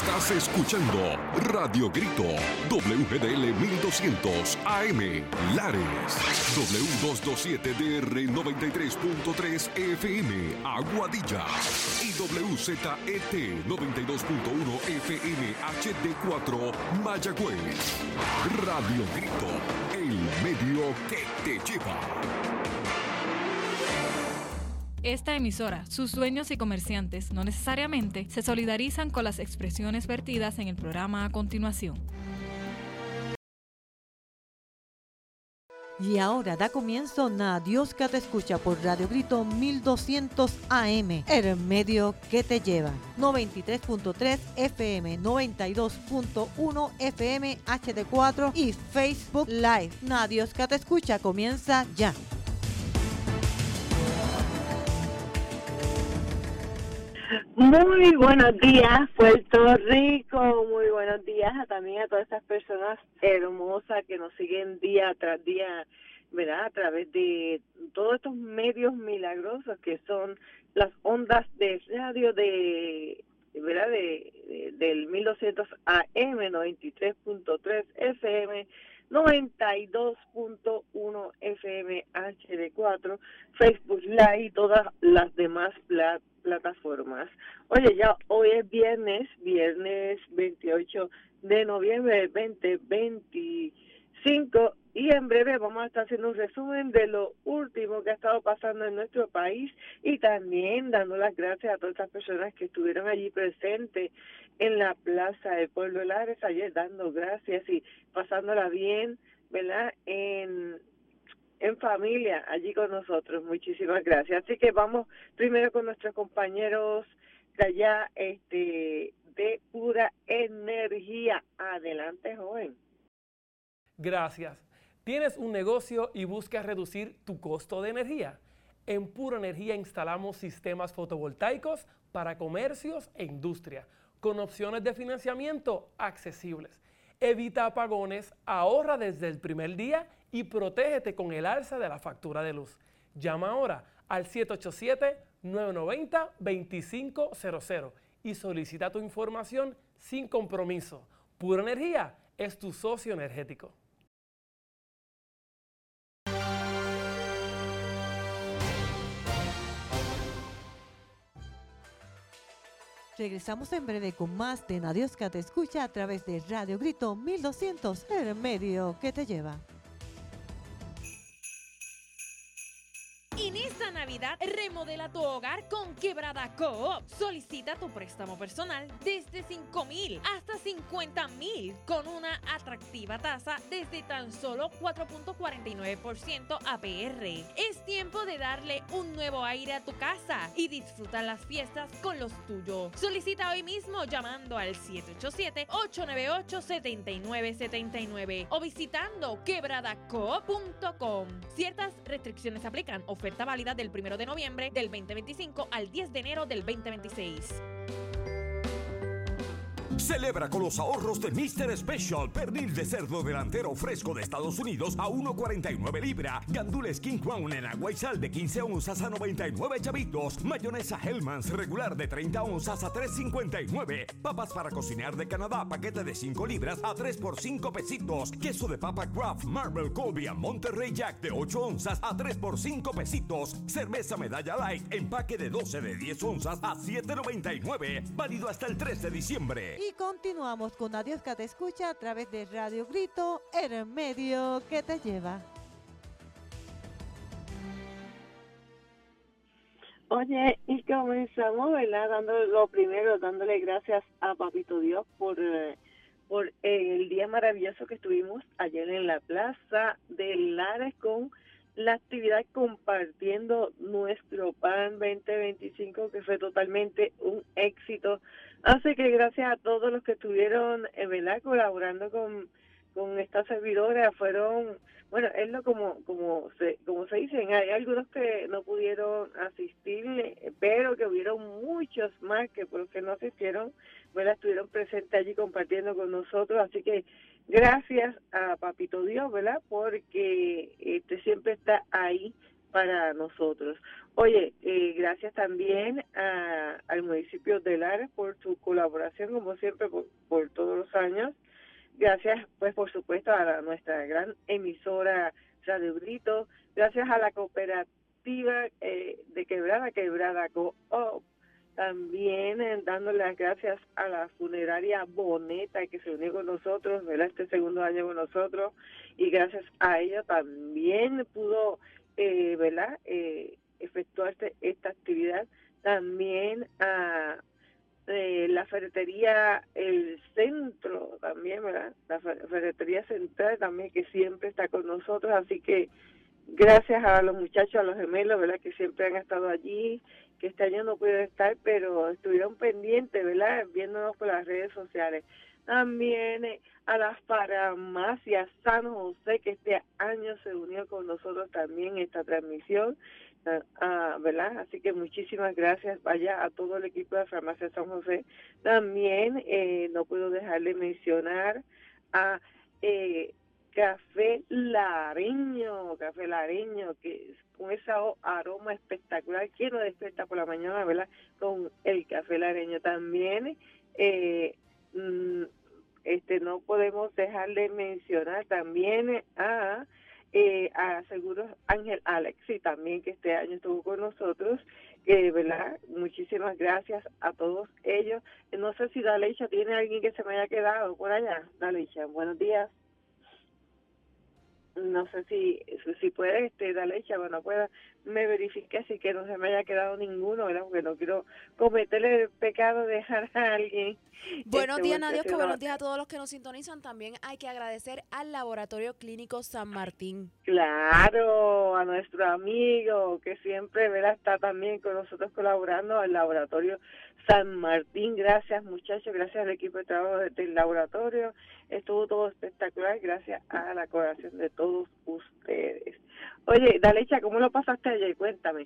Estás escuchando Radio Grito, WGDL 1200 AM, Lares, W227DR 93.3 FM, Aguadilla, y WZET 92.1 FM HD4, Mayagüez. Radio Grito, el medio que te lleva. Esta emisora, sus dueños y comerciantes no necesariamente se solidarizan con las expresiones vertidas en el programa a continuación. Y ahora da comienzo Na Dios que te escucha por Radio Grito 1200 AM, el medio que te lleva. 93.3 FM, 92.1 FM HD4 y Facebook Live. Na Dios que te escucha comienza ya. Muy buenos días, Puerto Rico. Muy buenos días también a todas estas personas hermosas que nos siguen día tras día, ¿verdad? A través de todos estos medios milagrosos que son las ondas de radio ¿verdad? Del 1200 AM, 93.3 FM, 92.1 FM HD4, Facebook Live y todas las demás plataformas. Oye, ya hoy es viernes 28 de noviembre del 2025 y en breve vamos a estar haciendo un resumen de lo último que ha estado pasando en nuestro país y también dando las gracias a todas estas personas que estuvieron allí presentes en la Plaza del Pueblo de Lares ayer, dando gracias y pasándola bien, ¿verdad? En familia, allí con nosotros. Muchísimas gracias. Así que vamos primero con nuestros compañeros de allá, de Pura Energía. Adelante, joven. Gracias. ¿Tienes un negocio y buscas reducir tu costo de energía? En Pura Energía instalamos sistemas fotovoltaicos para comercios e industria, con opciones de financiamiento accesibles. Evita apagones, ahorra desde el primer día y protégete con el alza de la factura de luz. Llama ahora al 787-990-2500 y solicita tu información sin compromiso. Pura Energía es tu socio energético. Regresamos en breve con más de Na Dios que te escucha a través de Radio Grito 1200, el medio que te lleva. En esta Navidad, remodela tu hogar con Quebrada Coop. Solicita tu préstamo personal desde $5,000 hasta $50,000 con una atractiva tasa desde tan solo 4.49% APR. Es tiempo de darle un nuevo aire a tu casa y disfrutar las fiestas con los tuyos. Solicita hoy mismo llamando al 787-898-7979 o visitando quebradacoop.com. Ciertas restricciones aplican. Oferta válida del 1 de noviembre del 2025 al 10 de enero del 2026. Celebra con los ahorros de Mr. Special. Pernil de cerdo delantero fresco de Estados Unidos a $1.49 libra. Gandules King Crown en agua y sal de 15 onzas a 99 chavitos. Mayonesa Hellmann's regular de 30 onzas a $3.59. Papas para cocinar de Canadá, paquete de 5 libras a 3 por 5 pesitos. Queso de papa Kraft Marble Colby a Monterrey Jack de 8 onzas a 3 por 5 pesitos. Cerveza Medalla Light, empaque de 12 de 10 onzas a $7.99. Válido hasta el 3 de diciembre. Y continuamos con Na Dios que te escucha a través de Radio Grito, el medio que te lleva. Oye, y comenzamos, ¿verdad? Dándole gracias a Papito Dios por el día maravilloso que estuvimos ayer en la Plaza de Lares con la actividad compartiendo nuestro PAN 2025, que fue totalmente un éxito. Así que gracias a todos los que estuvieron, ¿verdad?, colaborando con esta servidora. Fueron, bueno, es lo como se dicen, hay algunos que no pudieron asistir, pero que hubieron muchos más que por los que no asistieron, ¿verdad?, estuvieron presentes allí compartiendo con nosotros. Así que gracias a Papito Dios, ¿verdad?, porque siempre está ahí para nosotros. Oye, gracias también al municipio de Lares por su colaboración, como siempre, por todos los años. Gracias, pues, por supuesto, a nuestra gran emisora Radio Grito. Gracias a la cooperativa de Quebrada Co-op. También dándole las gracias a la funeraria Boneta, que se unió con nosotros, ¿verdad? Este segundo año con nosotros. Y gracias a ella también pudo, ¿verdad? Efectuarse esta actividad. También a la ferretería El Centro también, ¿verdad? La ferretería central también, que siempre está con nosotros, así que gracias a los muchachos, a los gemelos, ¿verdad? Que siempre han estado allí, que este año no pudieron estar, pero estuvieron pendientes, ¿verdad? Viéndonos por las redes sociales. También a las farmacias San José, que este año se unió con nosotros también en esta transmisión, ¿verdad? Así que muchísimas gracias, vaya, a todo el equipo de Farmacia San José. También no puedo dejar de mencionar a Café Lareño, que es con ese aroma espectacular, que nos despierta por la mañana, ¿verdad? Con el Café Lareño. También no podemos dejar de mencionar también a Seguros Ángel Alexi también, que este año estuvo con nosotros, ¿verdad? Muchísimas gracias a todos ellos. No sé si Dalecha tiene alguien que se me haya quedado por allá. Dalecha, buenos días. No sé si puede, Dalecha, bueno, pueda, me verifique así que no se me haya quedado ninguno, ¿verdad? Porque no quiero cometerle el pecado de dejar a alguien. Buenos días, Nadia, que buenos días a todos los que nos sintonizan. También hay que agradecer al Laboratorio Clínico San Martín. Claro, a nuestro amigo que siempre, ¿verdad? Está también con nosotros colaborando, al Laboratorio San Martín. Gracias, muchachos, gracias al equipo de trabajo del laboratorio. Estuvo todo espectacular, gracias a la colaboración de todos ustedes. Oye, Dalecha, ¿cómo lo pasaste ayer? Cuéntame.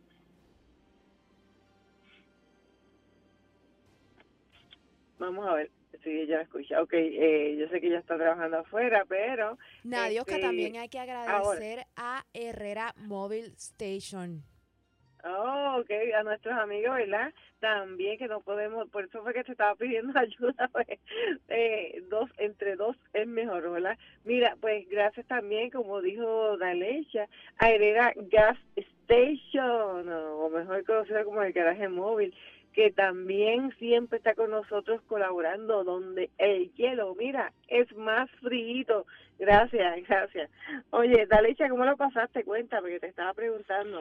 Vamos a ver si ella escucha. Ok, yo sé que ella está trabajando afuera, pero... Nadiosca, también hay que agradecer a Herrera Mobile Station. Oh, ok, a nuestros amigos, ¿verdad? También que no podemos, por eso fue que te estaba pidiendo ayuda, pues, entre dos es mejor, ¿verdad? Mira, pues gracias también, como dijo Dalecha, a Herrera Gas Station, o mejor conocido como el garaje móvil, que también siempre está con nosotros colaborando, donde el hielo, mira, es más frío. Gracias. Oye, Dalecha, ¿cómo lo pasaste? Cuéntame, que te estaba preguntando.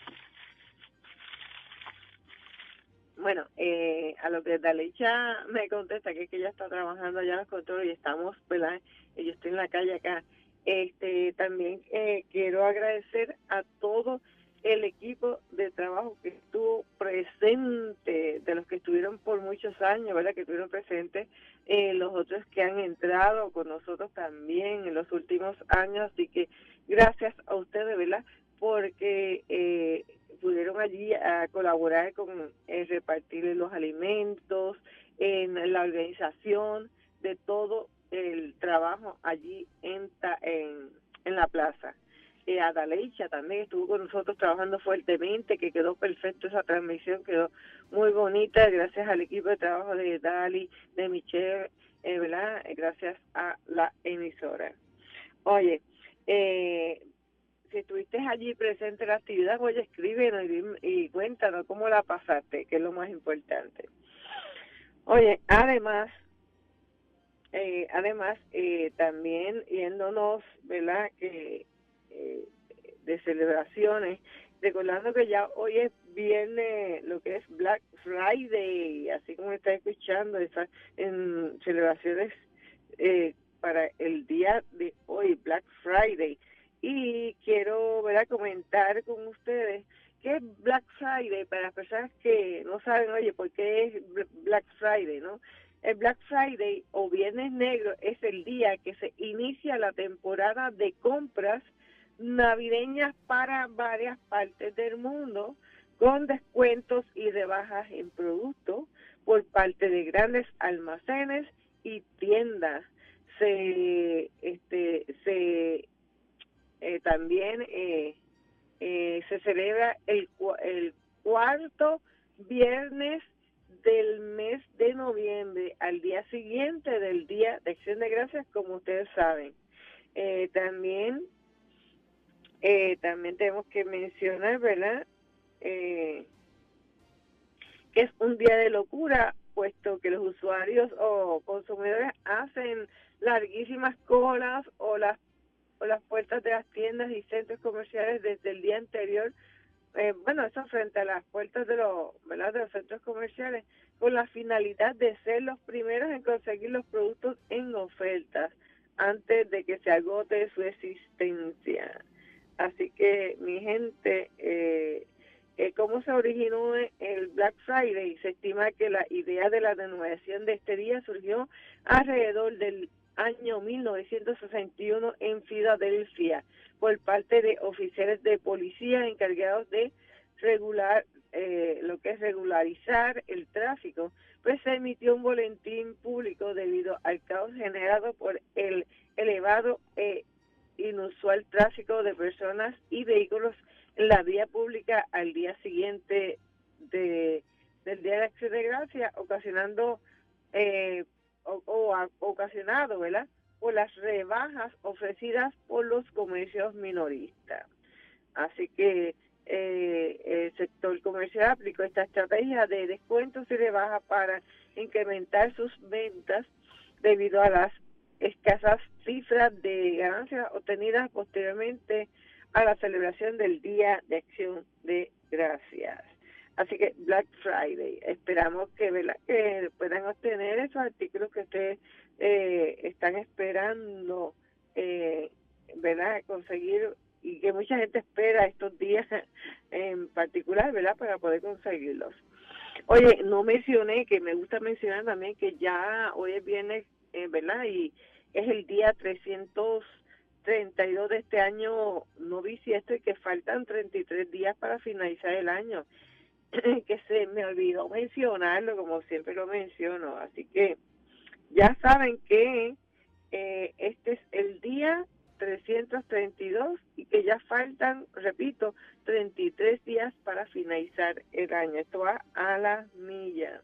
Bueno, a lo que Dalecha me contesta, que es que ella está trabajando allá en los controles y estamos, ¿verdad? Yo estoy en la calle acá. También quiero agradecer a todo el equipo de trabajo que estuvo presente, de los que estuvieron por muchos años, ¿verdad? Que estuvieron presentes, los otros que han entrado con nosotros también en los últimos años. Así que gracias a ustedes, ¿verdad? Porque pudieron allí a colaborar con repartir los alimentos, en la organización de todo el trabajo allí en la plaza. A Dalecha también estuvo con nosotros trabajando fuertemente, que quedó perfecto esa transmisión, quedó muy bonita, gracias al equipo de trabajo de Dali, de Michelle, ¿verdad? Gracias a la emisora. Oye, si estuviste allí presente en la actividad, oye, escríbenos y cuéntanos cómo la pasaste, que es lo más importante. Oye, además, también yéndonos, ¿verdad?, que de celebraciones, recordando que ya hoy es viernes, lo que es Black Friday, así como está escuchando, esas en celebraciones para el día de hoy, Black Friday. Y quiero, ¿verdad?, comentar con ustedes que es Black Friday para las personas que no saben, oye, ¿por qué es Black Friday, no? El Black Friday o Viernes Negro es el día que se inicia la temporada de compras navideñas para varias partes del mundo, con descuentos y rebajas en productos por parte de grandes almacenes y tiendas. También se celebra el cuarto viernes del mes de noviembre, al día siguiente del Día de Acción de Gracias, como ustedes saben. También tenemos que mencionar, ¿verdad?, que es un día de locura, puesto que los usuarios o consumidores hacen larguísimas colas o las puertas de las tiendas y centros comerciales desde el día anterior. Eso frente a las puertas de los centros comerciales, con la finalidad de ser los primeros en conseguir los productos en ofertas antes de que se agote su existencia. Así que, mi gente, ¿cómo se originó el Black Friday? Se estima que la idea de la denominación de este día surgió alrededor del año 1961 en Filadelfia por parte de oficiales de policía encargados de regularizar el tráfico. Pues se emitió un boletín público debido al caos generado por el elevado inusual tráfico de personas y vehículos en la vía pública al día siguiente del Día de Acción de Gracias, ocasionado, ¿verdad?, por las rebajas ofrecidas por los comercios minoristas. Así que el sector comercial aplicó esta estrategia de descuentos y rebajas para incrementar sus ventas debido a las escasas cifras de ganancias obtenidas posteriormente a la celebración del Día de Acción de Gracias. Así que Black Friday, esperamos que puedan obtener esos artículos que ustedes están esperando, ¿verdad?, conseguir, y que mucha gente espera estos días en particular, ¿verdad?, para poder conseguirlos. Oye, no mencioné, que me gusta mencionar también, que ya hoy es viernes, ¿verdad?, y es el día 332 de este año no bisiesto, y que faltan 33 días para finalizar el año, que se me olvidó mencionarlo, como siempre lo menciono. Así que ya saben que este es el día 332 y que ya faltan, repito, 33 días para finalizar el año. Esto va a la milla.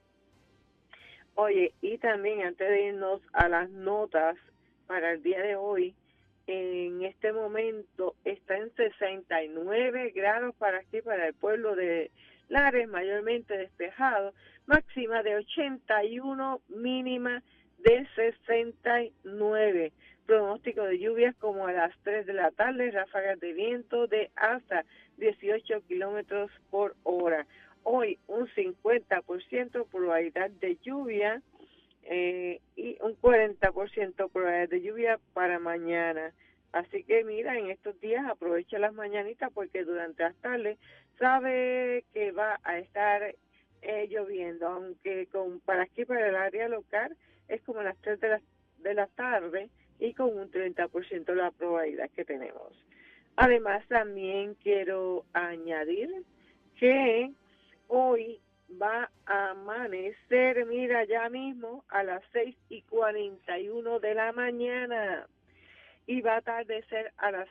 Oye, y también antes de irnos a las notas para el día de hoy, en este momento está en 69 grados para aquí, para el pueblo de Lares, mayormente despejado, máxima de 81, mínima de 69. Pronóstico de lluvias como a las 3 de la tarde, ráfagas de viento de hasta 18 kilómetros por hora. Hoy un 50% probabilidad de lluvia y un 40% probabilidad de lluvia para mañana. Así que mira, en estos días aprovecha las mañanitas, porque durante las tardes sabe que va a estar lloviendo, aunque para aquí, para el área local, es como a las 3 de la tarde y con un 30% la probabilidad que tenemos. Además, también quiero añadir que hoy va a amanecer, mira, ya mismo a las 6:41 de la mañana, y va a atardecer a las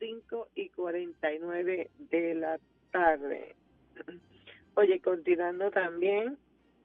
5:49 de la tarde. Oye, continuando también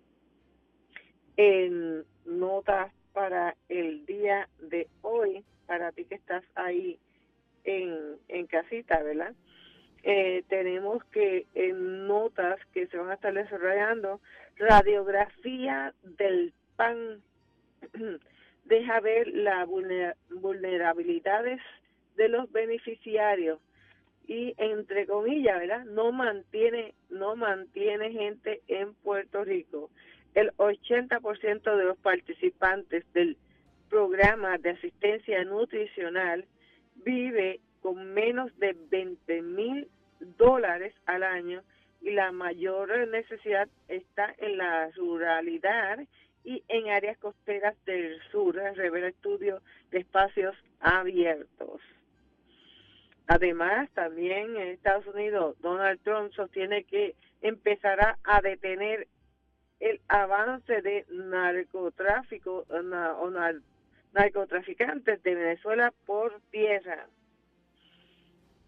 en notas para el día de hoy, para ti que estás ahí en casita, ¿verdad? Tenemos que en notas que se van a estar desarrollando, radiografía del PAN deja ver las vulnerabilidades de los beneficiarios y, entre comillas, ¿verdad?, no mantiene gente en Puerto Rico. El 80% de los participantes del programa de asistencia nutricional vive con menos de $20,000 al año, y la mayor necesidad está en la ruralidad y en áreas costeras del sur, revela estudio de espacios abiertos. Además, también en Estados Unidos, Donald Trump sostiene que empezará a detener el avance de narcotráfico o narcotraficantes de Venezuela por tierra.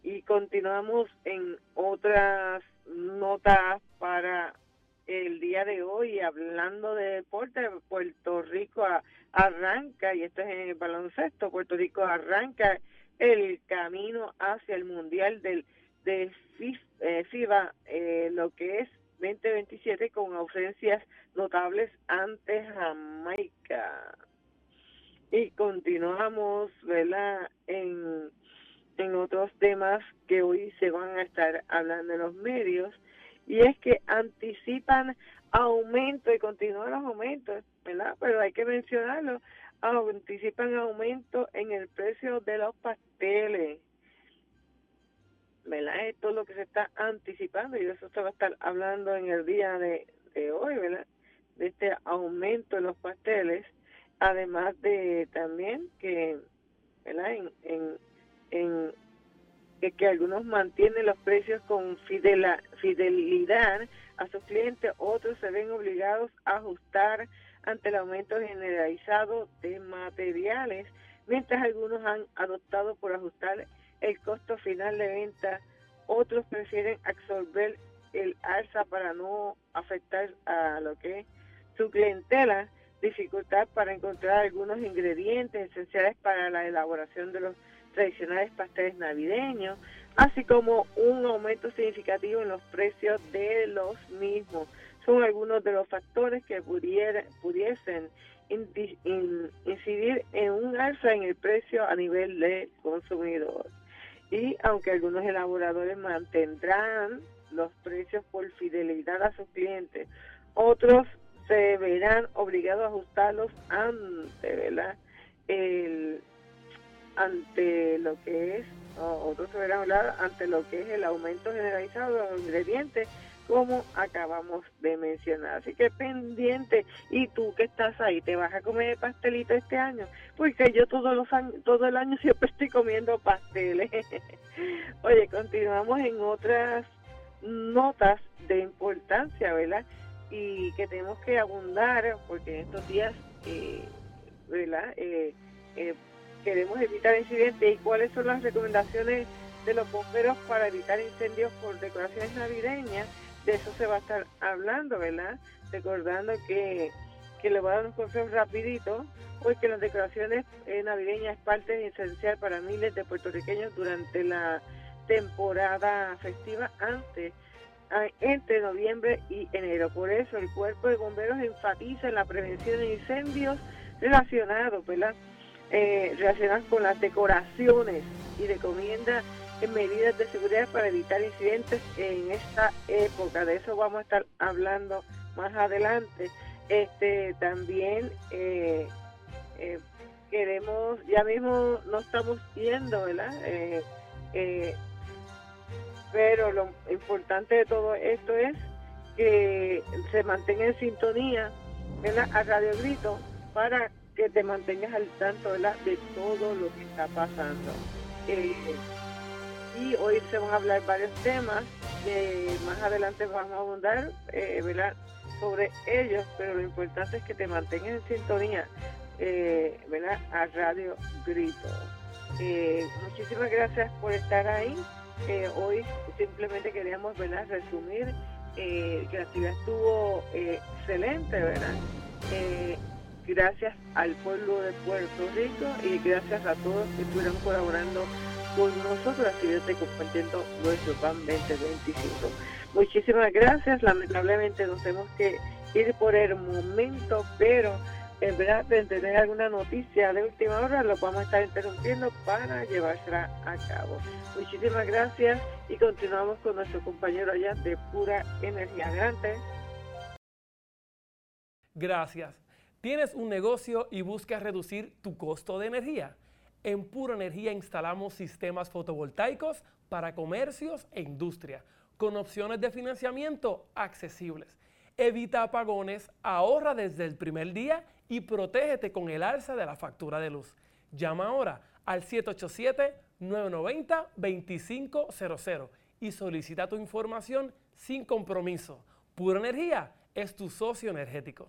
Y continuamos en otras notas para el día de hoy, hablando de deporte. Puerto Rico arranca, y esto es en el baloncesto, Puerto Rico arranca el camino hacia el Mundial de FIBA, lo que es 2027, con ausencias notables ante Jamaica. Y continuamos, ¿verdad?, en otros temas que hoy se van a estar hablando en los medios, y es que anticipan aumento, y continúan los aumentos, ¿verdad?, pero hay que mencionarlo, anticipan aumento en el precio de los pasteles, ¿verdad? Esto es lo que se está anticipando, y de eso se va a estar hablando en el día de hoy, ¿verdad?, de este aumento en los pasteles, además de también que, ¿verdad?, en que algunos mantienen los precios con fidelidad a sus clientes, otros se ven obligados a ajustar ante el aumento generalizado de materiales, mientras algunos han adoptado por ajustar el costo final de venta, otros prefieren absorber el alza para no afectar a lo que es su clientela, dificultad para encontrar algunos ingredientes esenciales para la elaboración de los tradicionales pasteles navideños, así como un aumento significativo en los precios de los mismos. Son algunos de los factores que pudiesen incidir en un alza en el precio a nivel de consumidor. Y aunque algunos elaboradores mantendrán los precios por fidelidad a sus clientes, otros se verán obligados a ajustarlos ante, ¿verdad?, ante lo que es, otros se verán hablar ante lo que es el aumento generalizado de los ingredientes, como acabamos de mencionar. Así que pendiente. Y tú que estás ahí, ¿te vas a comer pastelito este año? Porque yo todo el año siempre estoy comiendo pasteles. Oye, continuamos en otras notas de importancia, ¿verdad?, y que tenemos que abundar, porque en estos días, ¿verdad?, queremos evitar incidentes. ¿Y cuáles son las recomendaciones de los bomberos para evitar incendios por decoraciones navideñas? De eso se va a estar hablando, ¿verdad? Recordando que le voy a dar unos consejos rapiditos, porque las decoraciones navideñas es parte esencial para miles de puertorriqueños durante la temporada festiva entre noviembre y enero. Por eso el Cuerpo de Bomberos enfatiza en la prevención de incendios relacionados, ¿verdad?, relacionadas con las decoraciones, y recomienda medidas de seguridad para evitar incidentes en esta época. De eso vamos a estar hablando más adelante. También queremos, ya mismo no estamos yendo, ¿verdad?, pero lo importante de todo esto es que se mantenga en sintonía, ¿verdad?, a Radio Grito, para que te mantengas al tanto, ¿verdad?, de todo lo que está pasando. Y hoy se van a hablar varios temas, más adelante vamos a abundar, ¿verdad?, sobre ellos, pero lo importante es que te mantengas en sintonía, ¿verdad?, a Radio Grito. Muchísimas gracias por estar ahí. Hoy simplemente queríamos, ¿verdad?, resumir que la actividad estuvo excelente, ¿verdad? Gracias al pueblo de Puerto Rico y gracias a todos que estuvieron colaborando con nosotros, la actividad de compartiendo nuestro PAN 2025. Muchísimas gracias. Lamentablemente nos tenemos que ir por el momento, pero en verdad, de tener alguna noticia de última hora, lo vamos a estar interrumpiendo para llevársela a cabo. Muchísimas gracias y continuamos con nuestro compañero allá de Pura Energía. Adelante. Gracias. ¿Tienes un negocio y buscas reducir tu costo de energía? En Pura Energía instalamos sistemas fotovoltaicos para comercios e industria, con opciones de financiamiento accesibles. Evita apagones, ahorra desde el primer día y protégete con el alza de la factura de luz. Llama ahora al 787-990-2500 y solicita tu información sin compromiso. Pura Energía es tu socio energético.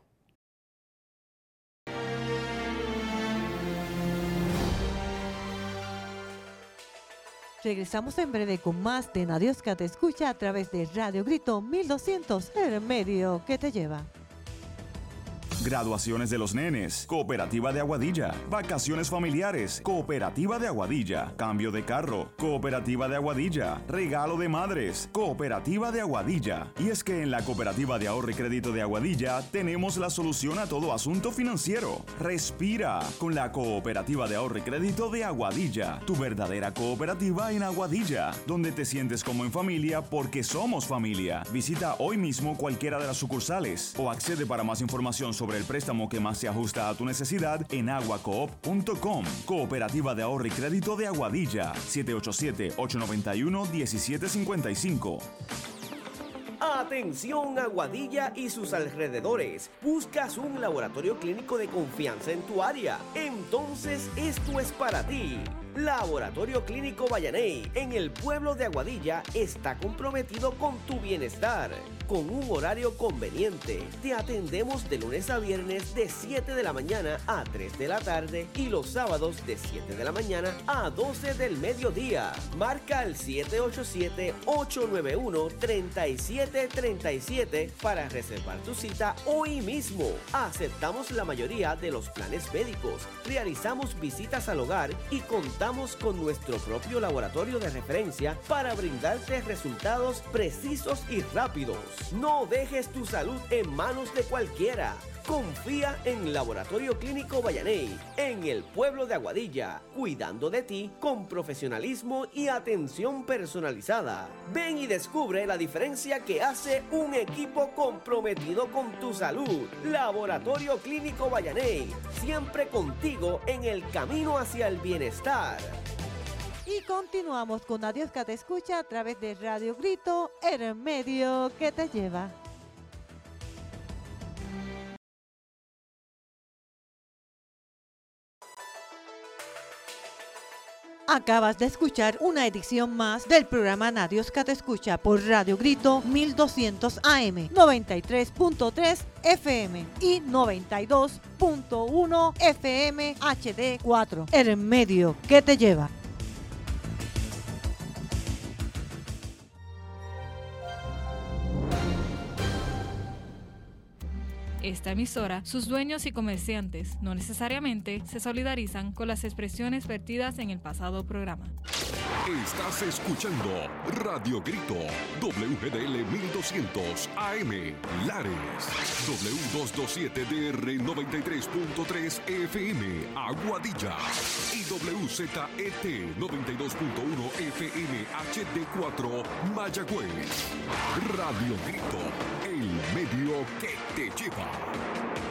Regresamos en breve con más de Nadios que te escucha a través de Radio Grito 1200, el medio que te lleva. Graduaciones de los nenes, Cooperativa de Aguadilla. Vacaciones familiares, Cooperativa de Aguadilla. Cambio de carro, Cooperativa de Aguadilla. Regalo de madres, Cooperativa de Aguadilla. Y es que en la Cooperativa de Ahorro y Crédito de Aguadilla tenemos la solución a todo asunto financiero. Respira con la Cooperativa de Ahorro y Crédito de Aguadilla, tu verdadera cooperativa en Aguadilla, donde te sientes como en familia porque somos familia. Visita hoy mismo cualquiera de las sucursales o accede para más información sobre el préstamo que más se ajusta a tu necesidad en aguacoop.com. Cooperativa de Ahorro y Crédito de Aguadilla, 787-891-1755. Atención Aguadilla y sus alrededores. ¿Buscas un laboratorio clínico de confianza en tu área? Entonces esto es para ti. Laboratorio Clínico Vallaney en el pueblo de Aguadilla está comprometido con tu bienestar. Con un horario conveniente, te atendemos de lunes a viernes de 7 de la mañana a 3 de la tarde y los sábados de 7 de la mañana a 12 del mediodía. Marca el 787-891-3737 para reservar tu cita hoy mismo. Aceptamos la mayoría de los planes médicos, realizamos visitas al hogar y contamos con nuestro propio laboratorio de referencia para brindarte resultados precisos y rápidos. No dejes tu salud en manos de cualquiera. Confía en Laboratorio Clínico Vallaney, en el pueblo de Aguadilla, cuidando de ti con profesionalismo y atención personalizada. Ven y descubre la diferencia que hace un equipo comprometido con tu salud. Laboratorio Clínico Vallaney, siempre contigo en el camino hacia el bienestar. Y continuamos con Nadios que te escucha a través de Radio Grito, el medio que te lleva. Acabas de escuchar una edición más del programa Nadios que te escucha por Radio Grito 1200 AM, 93.3 FM y 92.1 FM HD4, el medio que te lleva. Esta emisora, sus dueños y comerciantes no necesariamente se solidarizan con las expresiones vertidas en el pasado programa. Estás escuchando Radio Grito, WGDL 1200 AM, Lares, W227DR 93.3 FM, Aguadilla y WZET 92.1 FM HD4, Mayagüez. Radio Grito, el medio que te lleva.